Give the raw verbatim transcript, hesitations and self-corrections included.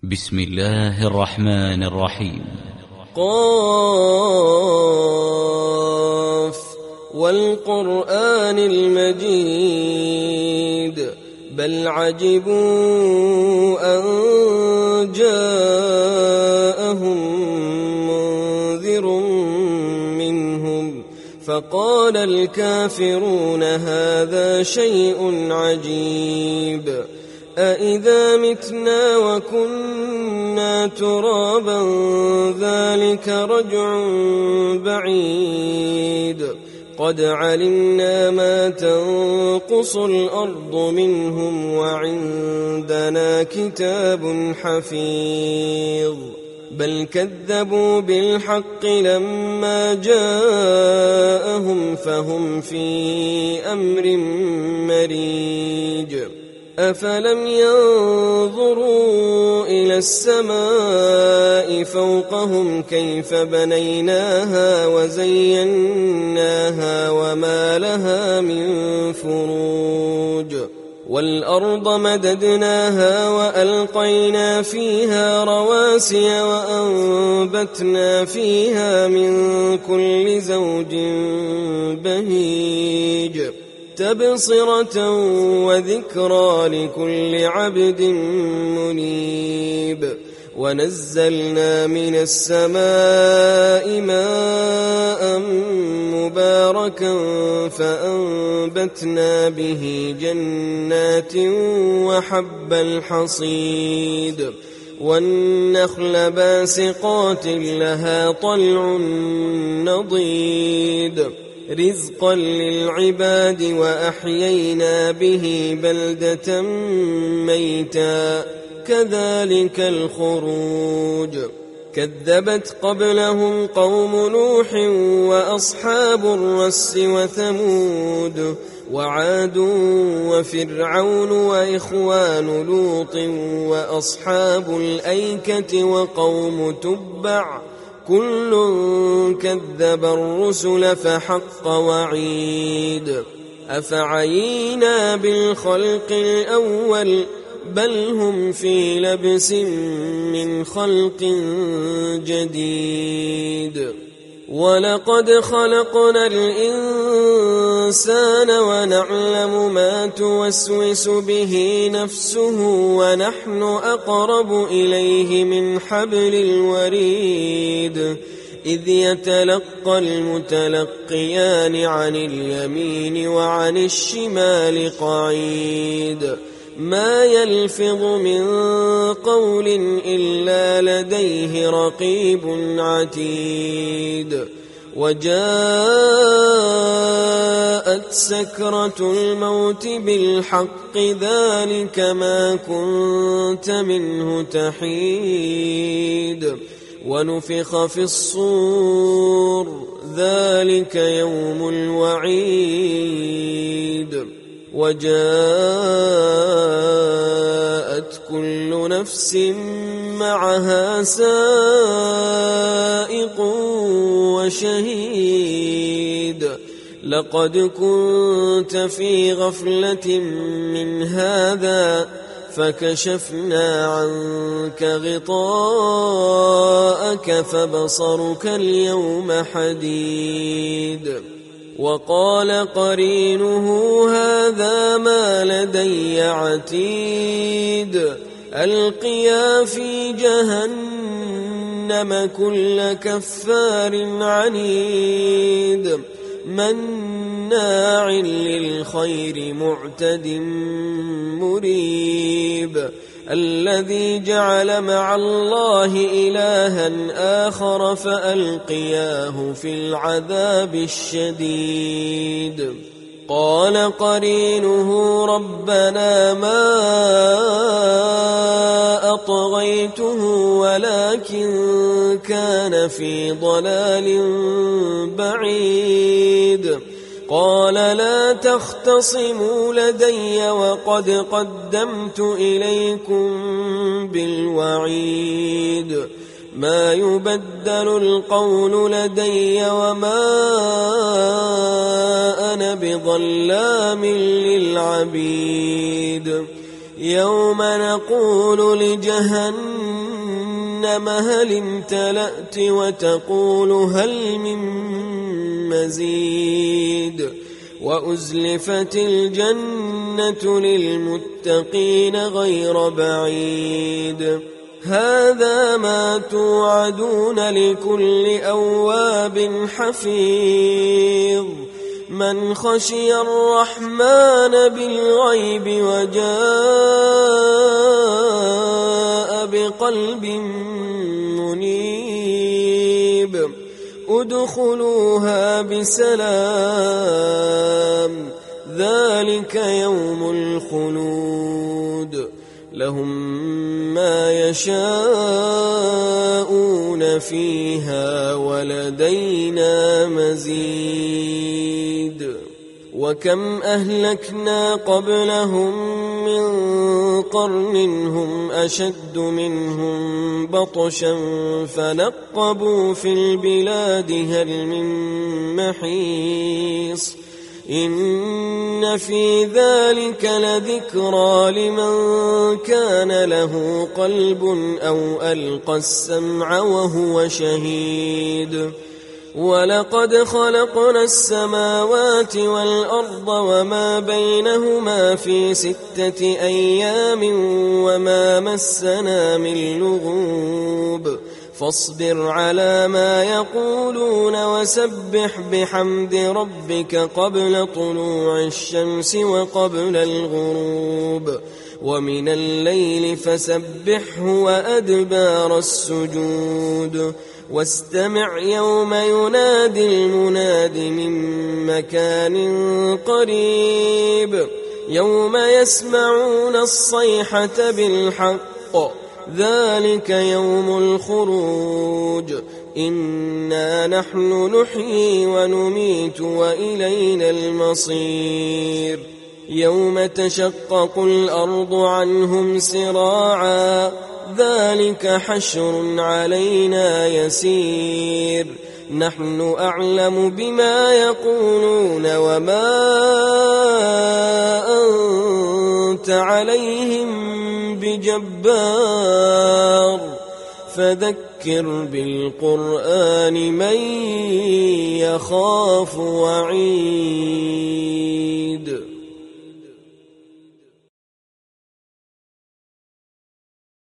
بسم الله الرحمن الرحيم. قاف والقرآن المجيد بل عجبوا أن جاءهم منذر منهم فقال الكافرون هذا شيء عجيب أإذا متنا وكنا ترابا ذلك رجع بعيد قد علمنا ما تنقص الأرض منهم وعندنا كتاب حفيظ بل كذبوا بالحق لما جاءهم فهم في أمر مريج أفلم ينظروا إلى السماء فوقهم كيف بنيناها وزيناها وما لها من فروج والأرض مددناها وألقينا فيها رواسي وأنبتنا فيها من كل زوج بهيج تبصرة وذكرى لكل عبد منيب ونزلنا من السماء ماء مباركا فأنبتنا به جنات وحب الحصيد والنخل باسقات لها طلع نضيد رزقا للعباد وأحيينا به بلدة ميتا كذلك الخروج كذبت قبلهم قوم نوح وأصحاب الرس وثمود وعاد وفرعون وإخوان لوط وأصحاب الأيكة وقوم تبع كل كذب الرسل فحق وعيد أفعينا بالخلق الأول بل هم في لبس من خلق جديد ولقد خلقنا الإنسان ونعلم ما توسوس به نفسه ونحن أقرب إليه من حبل الوريد إذ يتلقى المتلقيان عن اليمين وعن الشمال قعيد ما يلفظ من قول إلا لديه رقيب عتيد وجاءت سكرة الموت بالحق ذلك ما كنت منه تحيد ونفخ في الصور ذلك يوم الوعيد وجاءت كل نفس معها سائق وشهيد لقد كنت في غفلة من هذا فكشفنا عنك غطاءك فبصرك اليوم حديد وقال قرينه هذا ما لدي عتيد ألقيا في جهنم كل كفار عنيد مناع للخير معتد مريب الذي جعل مع الله إلها آخر فألقياه في العذاب الشديد قال قرينه ربنا ما أطغيته ولكن كان في ضلال بعيد قال لا تختصموا لدي وقد قدمت إليكم بالوعيد ما يبدل القول لدي وما أنا بظلام للعبيد يوم نقول لجهنم هل امتلأت وتقول هل من مزيد وأزلفت الجنة للمتقين غير بعيد هذا ما توعدون لكل أواب حفيظ من خشي الرحمن بالغيب وجاء بقلب منيب ادخلوها بسلام ذلك يوم الخلود لهم ما يشاءون فيها ولدينا مزيد وكم أهلكنا قبلهم من قرن هم أشد منهم بطشا فنقبوا في البلاد هل من محيص إن في ذلك لذكرى لمن كان له قلب أو ألقى السمع وهو شهيد ولقد خلقنا السماوات والأرض وما بينهما في ستة أيام وما مسنا من لغوب فاصبر على ما يقولون وسبح بحمد ربك قبل طلوع الشمس وقبل الغروب ومن الليل فسبحه وأدبار السجود واستمع يوم ينادي المناد من مكان قريب يوم يسمعون الصيحة بالحق ذلك يوم الخروج إنا نحن نحيي ونميت وإلينا المصير يوم تشقق الأرض عنهم سراعا ذلك حشر علينا يسير نحن أعلم بما يقولون وما أنت عليهم بجبار فذكر بالقرآن من يخاف وعيد